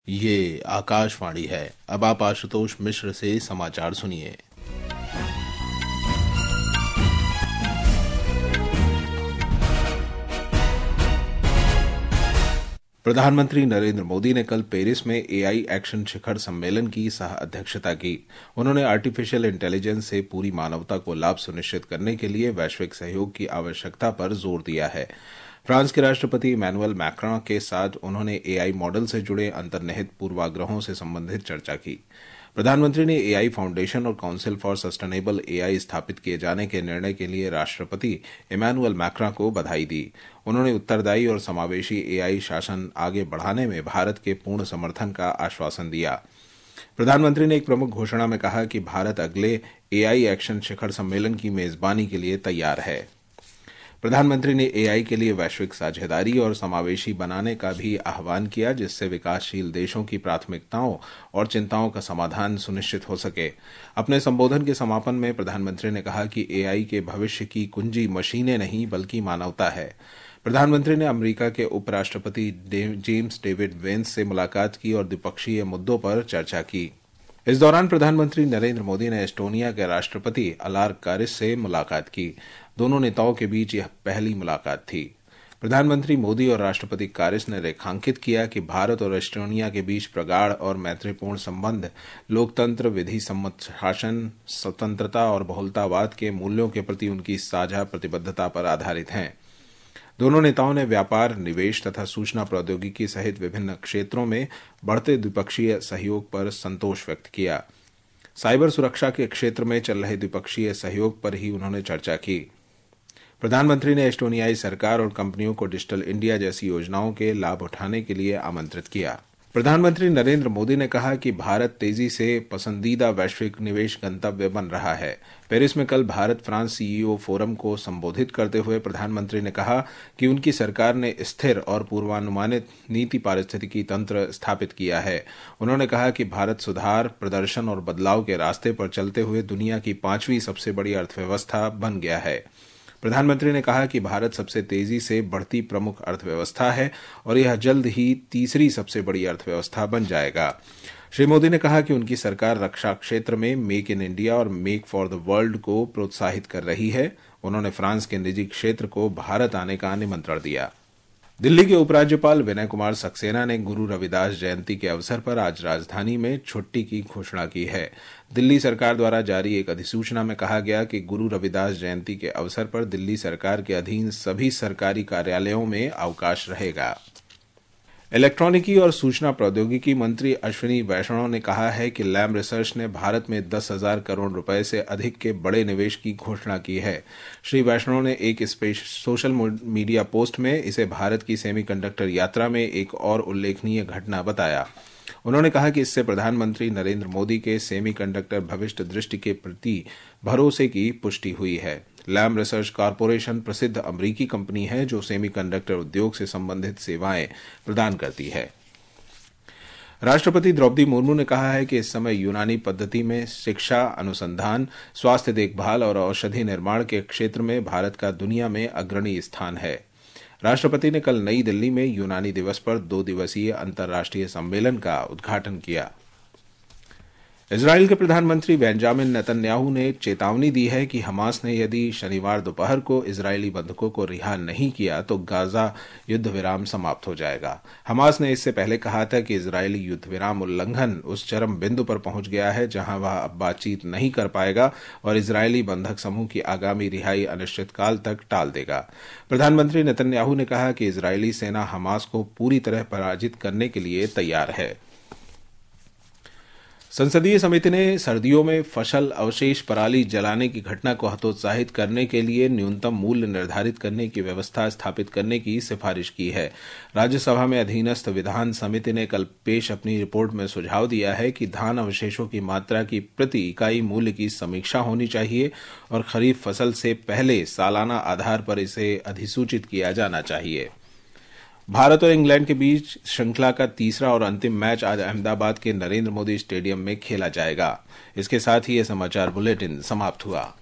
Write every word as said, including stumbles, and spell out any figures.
ये आकाशवाणी है। अब आप आशुतोष मिश्र से समाचार सुनिए। प्रधानमंत्री नरेंद्र मोदी ने कल पेरिस में एआई एक्शन शिखर सम्मेलन की सह अध्यक्षता की। उन्होंने आर्टिफिशियल इंटेलिजेंस से पूरी मानवता को लाभ सुनिश्चित करने के लिए वैश्विक सहयोग की आवश्यकता पर जोर दिया है। फ्रांस के राष्ट्रपति इमैनुअल मैक्रों के साथ उन्होंने एआई मॉडल से जुड़े अंतर्निहित पूर्वाग्रहों से संबंधित चर्चा की। प्रधानमंत्री ने एआई फाउंडेशन और काउंसिल फॉर सस्टेनेबल एआई स्थापित किए जाने के निर्णय के लिए राष्ट्रपति इमैनुअल मैक्रों को बधाई दी। उन्होंने उत्तरदायी और समावेशी एआई शासन आगे बढ़ाने में भारत के पूर्ण समर्थन का आश्वासन दिया। प्रधानमंत्री ने एक प्रमुख घोषणा में कहा कि भारत अगले एआई एक्शन शिखर सम्मेलन की मेजबानी के लिए तैयार है। प्रधानमंत्री ने एआई के लिए वैश्विक साझेदारी और समावेशी बनाने का भी आह्वान किया, जिससे विकासशील देशों की प्राथमिकताओं और चिंताओं का समाधान सुनिश्चित हो सके। अपने संबोधन के समापन में प्रधानमंत्री ने कहा कि एआई के भविष्य की कुंजी मशीनें नहीं बल्कि मानवता है। प्रधानमंत्री ने अमेरिका के उपराष्ट्रपति जेम्स डेविड वेंस से मुलाकात की और द्विपक्षीय मुद्दों पर चर्चा की। इस दौरान प्रधानमंत्री नरेंद्र मोदी ने एस्टोनिया के राष्ट्रपति अलार कारिस से मुलाकात की। दोनों नेताओं के बीच यह पहली मुलाकात थी। प्रधानमंत्री मोदी और राष्ट्रपति कारिस ने रेखांकित किया कि भारत और एस्टोनिया के बीच प्रगाढ़ और मैत्रीपूर्ण संबंध लोकतंत्र, विधि सम्मत शासन, स्वतंत्रता और बहुलतावाद के मूल्यों के प्रति उनकी साझा प्रतिबद्धता पर आधारित हैं। दोनों नेताओं ने व्यापार, निवेश तथा सूचना प्रौद्योगिकी सहित विभिन्न क्षेत्रों में बढ़ते द्विपक्षीय सहयोग पर संतोष व्यक्त किया। साइबर सुरक्षा के क्षेत्र में चल रहे द्विपक्षीय सहयोग पर ही उन्होंने चर्चा की। प्रधानमंत्री ने एस्टोनियाई सरकार और कंपनियों को डिजिटल इंडिया जैसी योजनाओं के लाभ उठाने के लिए आमंत्रित किया। प्रधानमंत्री नरेंद्र मोदी ने कहा कि भारत तेजी से पसंदीदा वैश्विक निवेश गंतव्य बन रहा है। पेरिस में कल भारत फ्रांस सीईओ फोरम को संबोधित करते हुए प्रधानमंत्री ने कहा कि उनकी सरकार ने स्थिर और पूर्वानुमानित नीति पारिस्थितिकी तंत्र स्थापित किया है। उन्होंने कहा कि भारत सुधार, प्रदर्शन और बदलाव के रास्ते पर चलते हुए दुनिया की पांचवी सबसे बड़ी अर्थव्यवस्था बन गया है। प्रधानमंत्री ने कहा कि भारत सबसे तेजी से बढ़ती प्रमुख अर्थव्यवस्था है और यह जल्द ही तीसरी सबसे बड़ी अर्थव्यवस्था बन जाएगा। श्री मोदी ने कहा कि उनकी सरकार रक्षा क्षेत्र में मेक इन इंडिया और मेक फॉर द वर्ल्ड को प्रोत्साहित कर रही है। उन्होंने फ्रांस के निजी क्षेत्र को भारत आने का निमंत्रण दिया। दिल्ली के उपराज्यपाल विनय कुमार सक्सेना ने गुरु रविदास जयंती के अवसर पर आज राजधानी में छुट्टी की घोषणा की है। दिल्ली सरकार द्वारा जारी एक अधिसूचना में कहा गया कि गुरु रविदास जयंती के अवसर पर दिल्ली सरकार के अधीन सभी सरकारी कार्यालयों में अवकाश रहेगा। इलेक्ट्रॉनिकी और सूचना प्रौद्योगिकी मंत्री अश्विनी वैष्णव ने कहा है कि लैम रिसर्च ने भारत में दस हजार करोड़ रुपए से अधिक के बड़े निवेश की घोषणा की है। श्री वैष्णव ने एक सोशल मीडिया पोस्ट में इसे भारत की सेमीकंडक्टर यात्रा में एक और उल्लेखनीय घटना बताया। उन्होंने कहा कि इससे प्रधानमंत्री नरेंद्र मोदी के सेमीकंडक्टर भविष्य दृष्टि के प्रति भरोसे की पुष्टि हुई है। लैम रिसर्च कॉरपोरेशन प्रसिद्ध अमेरिकी कंपनी है जो सेमीकंडक्टर उद्योग से संबंधित सेवाएं प्रदान करती है। राष्ट्रपति द्रौपदी मुर्मू ने कहा है कि इस समय यूनानी पद्धति में शिक्षा, अनुसंधान, स्वास्थ्य देखभाल और औषधि निर्माण के क्षेत्र में भारत का दुनिया में अग्रणी स्थान है। राष्ट्रपति ने कल नई दिल्ली में यूनानी दिवस पर दो दिवसीय अंतर्राष्ट्रीय सम्मेलन का उद्घाटन किया। इजराइल के प्रधानमंत्री बेंजामिन नेतन्याहू ने चेतावनी दी है कि हमास ने यदि शनिवार दोपहर को इजरायली बंधकों को रिहा नहीं किया तो गाजा युद्ध विराम समाप्त हो जाएगा। हमास ने इससे पहले कहा था कि इजरायली युद्ध विराम उल्लंघन उस चरम बिंदु पर पहुंच गया है जहां वह अब बातचीत नहीं कर पाएगा और इजरायली बंधक समूह की आगामी रिहाई अनिश्चितकाल तक टाल देगा। प्रधानमंत्री नेतन्याहू ने कहा कि इजरायली सेना हमास को पूरी तरह पराजित करने के लिए तैयार है। संसदीय समिति ने सर्दियों में फसल अवशेष पराली जलाने की घटना को हतोत्साहित करने के लिए न्यूनतम मूल्य निर्धारित करने की व्यवस्था स्थापित करने की सिफारिश की है। राज्यसभा में अधीनस्थ विधान समिति ने कल पेश अपनी रिपोर्ट में सुझाव दिया है कि धान अवशेषों की मात्रा की प्रति इकाई मूल्य की समीक्षा होनी चाहिए और खरीफ फसल से पहले सालाना आधार पर इसे अधिसूचित किया जाना चाहिए। भारत और इंग्लैंड के बीच श्रृंखला का तीसरा और अंतिम मैच आज अहमदाबाद के नरेंद्र मोदी स्टेडियम में खेला जाएगा। इसके साथ ही यह समाचार बुलेटिन समाप्त हुआ।